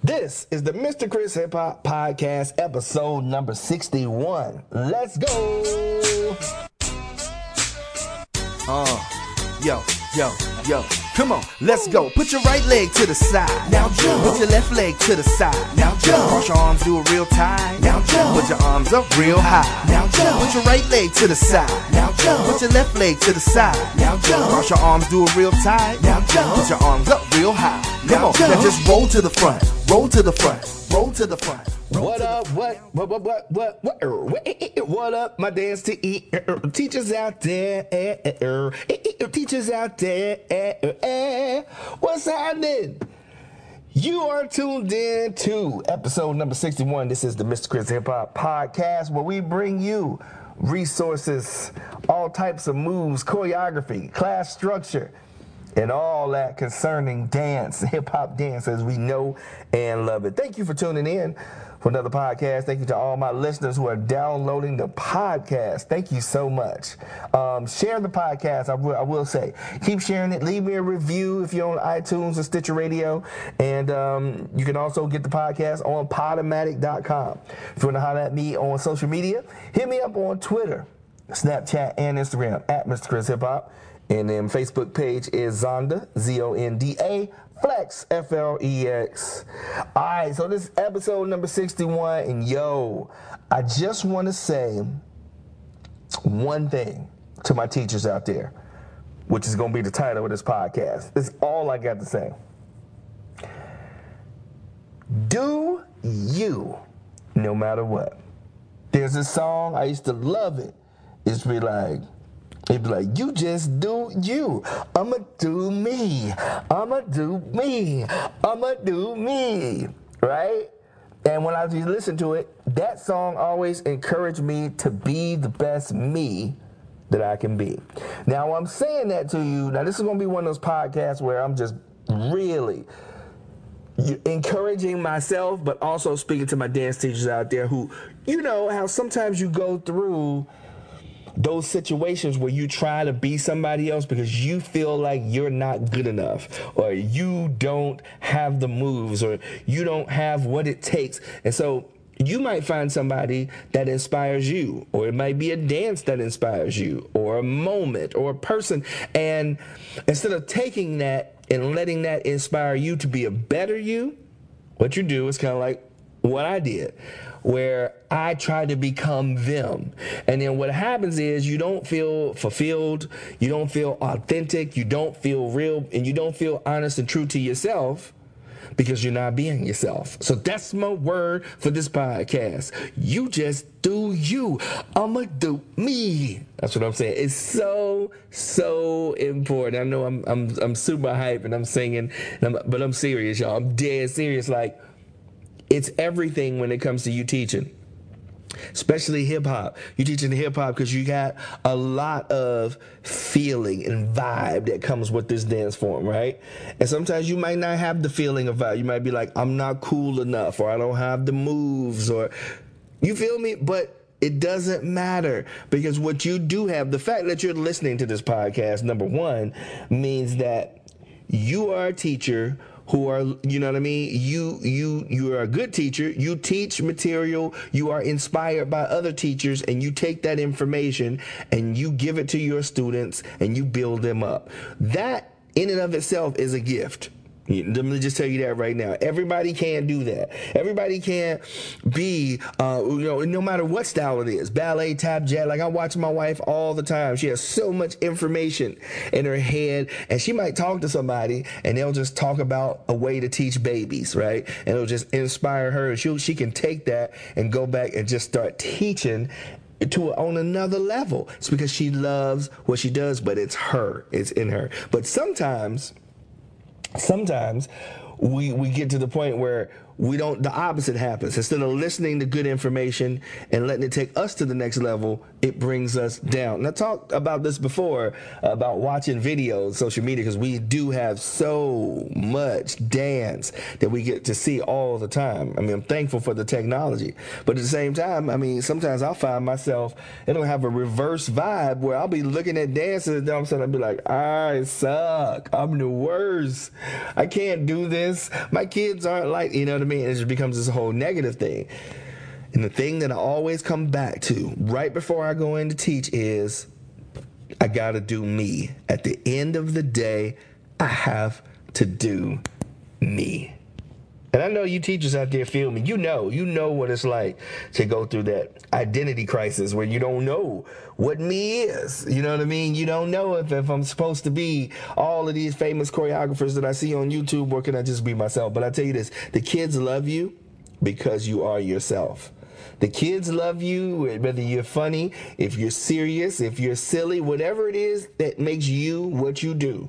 This is the Mr. Chris Hip Hop Podcast, episode number 61. Let's go! Yo. Come on, let's go. Put your right leg to the side. Now jump. Put your left leg to the side. Now jump. Cross your arms, do it real tight. Now jump. Put your arms up real high. Now jump. Put your right leg to the side. Now jump. Put your left leg to the side. Now jump. Cross your arms, do it real tight. Now jump. Put your arms up real high. Come on, now just roll to the front. Roll to the front. Roll to the front. What up, what up, my dance teachers out there, teachers out there, what's happening? You are tuned in to episode number 61. This is the Mr. Chris Hip Hop Podcast, where we bring you resources, all types of moves, choreography, class structure, and all that concerning dance, hip-hop dance as we know and love it. Thank you for tuning in for another podcast. Thank you to all my listeners who are downloading the podcast. Thank you so much. Share the podcast, I will say. Keep sharing it. Leave me a review if you're on iTunes or Stitcher Radio. And you can also get the podcast on Podomatic.com. If you want to holler at me on social media, hit me up on Twitter, Snapchat, and Instagram at Mr. Chris Hip Hop. And then Facebook page is Zonda, Z-O-N-D-A, Flex, F-L-E-X. All right, so this is episode number 61, and yo, I just want to say one thing to my teachers out there, which is going to be the title of this podcast. That's all I got to say. Do you, no matter what. There's a song, I used to love it. It'd be like, you just do you. I'ma do me. I'ma do me. I'ma do me. Right? And when I listen to it, that song always encouraged me to be the best me that I can be. Now, I'm saying that to you. Now, this is going to be one of those podcasts where I'm just really encouraging myself, but also speaking to my dance teachers out there who, you know, how sometimes you go through those situations where you try to be somebody else because you feel like you're not good enough, or you don't have the moves, or you don't have what it takes. And so you might find somebody that inspires you, or it might be a dance that inspires you, or a moment, or a person. And instead of taking that and letting that inspire you to be a better you, what you do is kind of like what I did, where I try to become them. And then what happens is you don't feel fulfilled, you don't feel authentic, you don't feel real, and you don't feel honest and true to yourself because you're not being yourself. So that's my word for this podcast. You just do you. I'ma do me. That's what I'm saying. It's so important. I know I'm super hype and I'm singing, but I'm serious, y'all. I'm dead serious. Like, it's everything when it comes to you teaching, especially hip-hop. You teaching hip-hop because you got a lot of feeling and vibe that comes with this dance form, right? And sometimes you might not have the feeling of vibe. You might be like, I'm not cool enough, or I don't have the moves, or you feel me? But it doesn't matter, because what you do have, the fact that you're listening to this podcast, number one, means that you are a teacher who are, you know what I mean? You are a good teacher. You teach material. You are inspired by other teachers, and you take that information and you give it to your students and you build them up. That in and of itself is a gift. Let me just tell you that right now. Everybody can't do that. Everybody can't be, no matter what style it is, ballet, tap, jazz. Like, I watch my wife all the time. She has so much information in her head, and she might talk to somebody, and they'll just talk about a way to teach babies, right? And it'll just inspire her. She can take that and go back and just start teaching on another level. It's because she loves what she does, but it's her. It's in her. But sometimes we get to the point where the opposite happens. Instead of listening to good information and letting it take us to the next level, it brings us down. And I talked about this before, about watching videos, social media, because we do have so much dance that we get to see all the time. I mean, I'm thankful for the technology. But at the same time, I mean, sometimes I'll find myself, it'll have a reverse vibe where I'll be looking at dances and all of a sudden I'll be like, I suck. I'm the worst. I can't do this. this. My kids aren't like, you know what I mean? It just becomes this whole negative thing. And the thing that I always come back to right before I go in to teach is I got to do me. At the end of the day, I have to do me. And I know you teachers out there feel me. You know what it's like to go through that identity crisis where you don't know what me is. You know what I mean? You don't know if I'm supposed to be all of these famous choreographers that I see on YouTube, or can I just be myself? But I tell you this, the kids love you because you are yourself. The kids love you, whether you're funny, if you're serious, if you're silly, whatever it is that makes you what you do.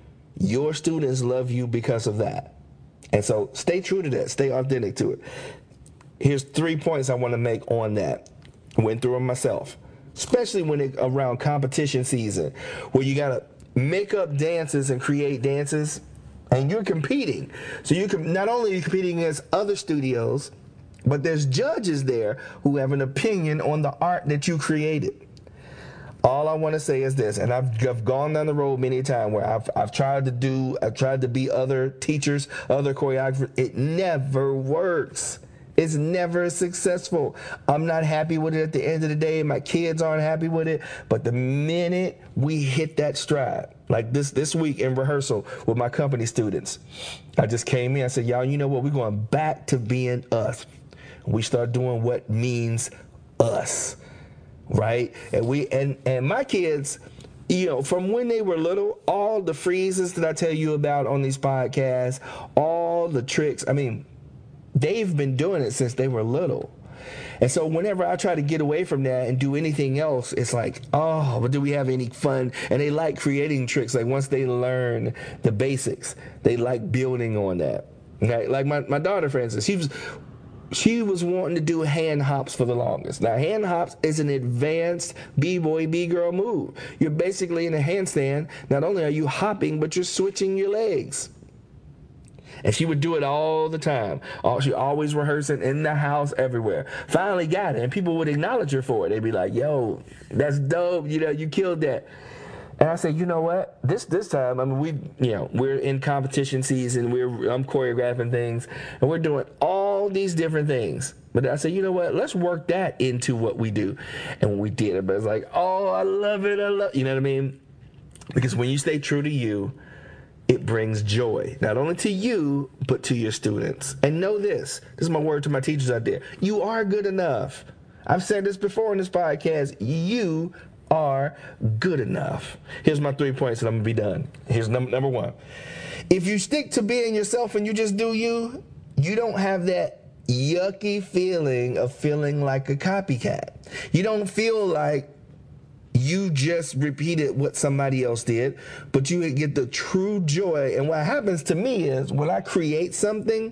Your students love you because of that. And so stay true to that. Stay authentic to it. Here's 3 points I want to make on that. I went through them myself, especially when it around competition season, where you got to make up dances and create dances, and you're competing. So you can not only are you competing against other studios, but there's judges there who have an opinion on the art that you created. All I want to say is this, and I've gone down the road many times where I've tried to be other teachers, other choreographers. It never works. It's never successful. I'm not happy with it at the end of the day. My kids aren't happy with it. But the minute we hit that stride, like this week in rehearsal with my company students, I just came in. I said, y'all, you know what? We're going back to being us. We start doing what means us. Right? And my kids, from when they were little, all the freezes that I tell you about on these podcasts, all the tricks, I mean, they've been doing it since they were little. And so whenever I try to get away from that and do anything else, it's like, oh, but do we have any fun? And they like creating tricks. Like once they learn the basics, they like building on that. Okay? Like my daughter, for instance, she was wanting to do hand hops for the longest. Now, hand hops is an advanced B-boy, B-girl move. You're basically in a handstand. Not only are you hopping, but you're switching your legs. And she would do it all the time. She always rehearsing in the house, everywhere. Finally got it, and people would acknowledge her for it. They'd be like, yo, that's dope. You killed that. And I said, you know what? This time, I mean, we're in competition season. I'm choreographing things, and we're doing all these different things. But I said, you know what? Let's work that into what we do. And when we did it, but it's like, oh, I love it. You know what I mean? Because when you stay true to you, it brings joy, not only to you, but to your students. And know this is my word to my teachers out there. You are good enough. I've said this before in this podcast. You are good enough. Here's my 3 points and I'm going to be done. Here's number 1. If you stick to being yourself and you just do you, you don't have that yucky feeling of feeling like a copycat. You don't feel like you just repeated what somebody else did, but you get the true joy. And what happens to me is when I create something,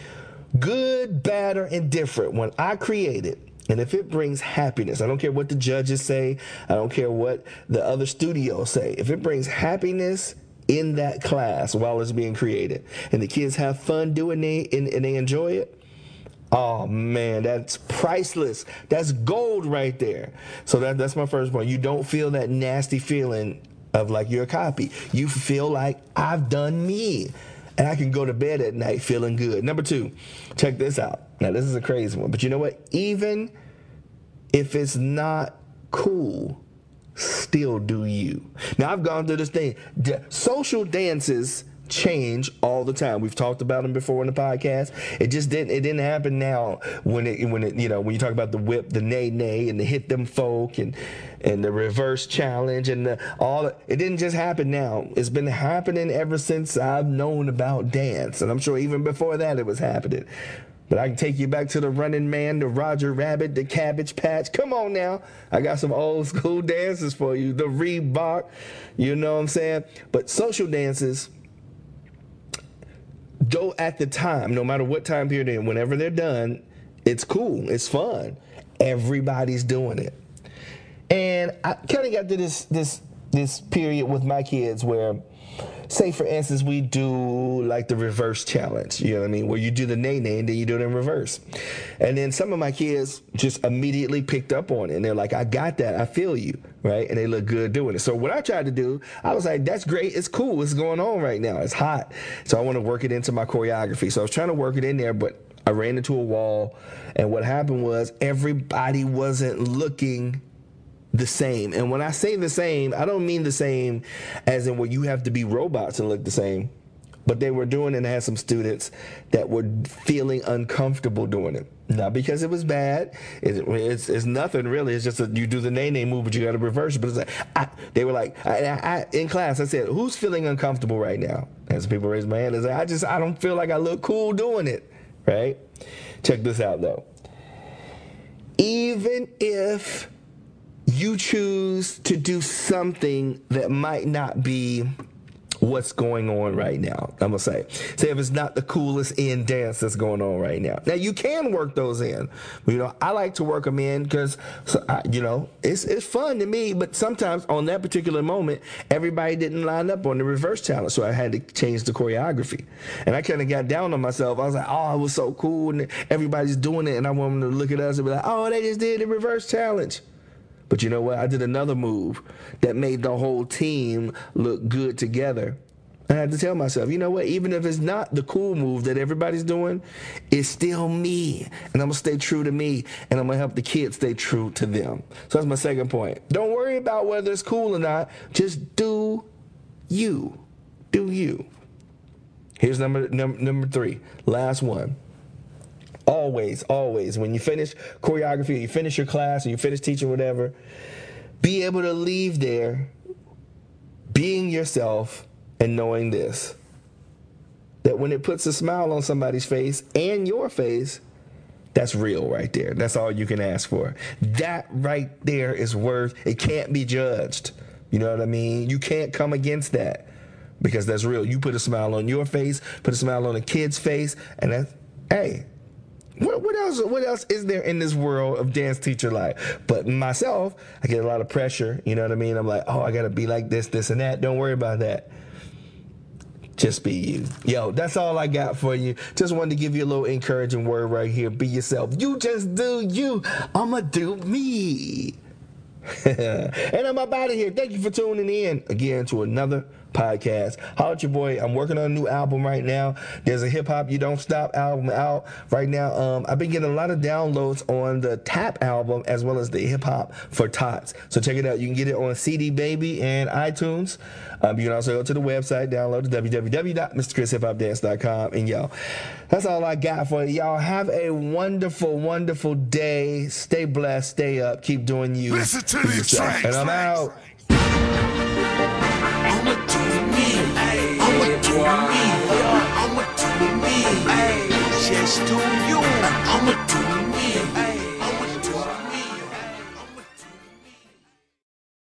good, bad, or indifferent, when I create it, and if it brings happiness, I don't care what the judges say, I don't care what the other studios say, if it brings happiness in that class while it's being created, and the kids have fun doing it and they enjoy it, oh man, that's priceless. That's gold right there. So that's my first point. You don't feel that nasty feeling of like you're a copy. You feel like I've done me. And I can go to bed at night feeling good. Number 2, check this out. Now, this is a crazy one. But you know what? Even if it's not cool, still do you. Now, I've gone through this thing. Social dances change all the time. We've talked about them before in the podcast. It didn't happen now when you talk about the whip, the nay, and the hit them folk and the reverse challenge and it didn't just happen now. It's been happening ever since I've known about dance. And I'm sure even before that it was happening. But I can take you back to the Running Man, the Roger Rabbit, the Cabbage Patch. Come on now. I got some old school dances for you. The Reebok, you know what I'm saying? But social dances, though at the time, no matter what time period they're in, whenever they're done, it's cool. It's fun. Everybody's doing it. And I kind of got to this period with my kids where say for instance, we do like the reverse challenge, you know what I mean, where you do the nay and then you do it in reverse. And then some of my kids just immediately picked up on it, and they're like, I got that, I feel you, right? And they look good doing it. So what I tried to do, I was like, that's great, it's cool, what's going on right now, it's hot. So I want to work it into my choreography. So I was trying to work it in there, but I ran into a wall, and what happened was everybody wasn't looking the same. And when I say the same, I don't mean the same as in where you have to be robots and look the same, but they were doing it, and I had some students that were feeling uncomfortable doing it. Not because it was bad. It's nothing really. It's just you do the nay move, but you got to reverse it. But it's like, they were like, in class, I said, who's feeling uncomfortable right now? And some people raised my hand and said, I don't feel like I look cool doing it, right? Check this out though. Even if you choose to do something that might not be what's going on right now, I'm going to say if it's not the coolest in dance that's going on right now. Now, you can work those in. You know, I like to work them in because, you know, it's fun to me, but sometimes on that particular moment, everybody didn't line up on the reverse challenge, so I had to change the choreography. And I kind of got down on myself. I was like, oh, it was so cool, and everybody's doing it, and I want them to look at us and be like, oh, they just did the reverse challenge. But you know what? I did another move that made the whole team look good together. I had to tell myself, you know what? Even if it's not the cool move that everybody's doing, it's still me. And I'm going to stay true to me. And I'm going to help the kids stay true to them. So that's my second point. Don't worry about whether it's cool or not. Just do you. Do you. Here's number 3. Last one. Always, when you finish choreography, or you finish your class, or you finish teaching, whatever, be able to leave there being yourself and knowing this, that when it puts a smile on somebody's face and your face, that's real right there. That's all you can ask for. That right there is worth, it can't be judged. You know what I mean? You can't come against that because that's real. You put a smile on your face, put a smile on a kid's face, and that's, hey, What else is there in this world of dance teacher life? But myself, I get a lot of pressure. You know what I mean? I'm like, oh, I got to be like this, and that. Don't worry about that. Just be you. Yo, that's all I got for you. Just wanted to give you a little encouraging word right here. Be yourself. You just do you. I'ma do me. And I'm up out of here. Thank you for tuning in again to another podcast. Holla at your boy. I'm working on a new album right now. There's a Hip Hop You Don't Stop album out right now. I've been getting a lot of downloads on the Tap album as well as the Hip Hop for Tots. So check it out. You can get it on CD Baby and iTunes. You can also go to the website, download it, www.mrchrishiphopdance.com. And yo, that's all I got for you. Y'all have a wonderful, wonderful day. Stay blessed, stay up, keep doing you. Listen to these tracks. And I'm out. I'ma do me. I'ma do me. I'ma do me. Just do you. I'ma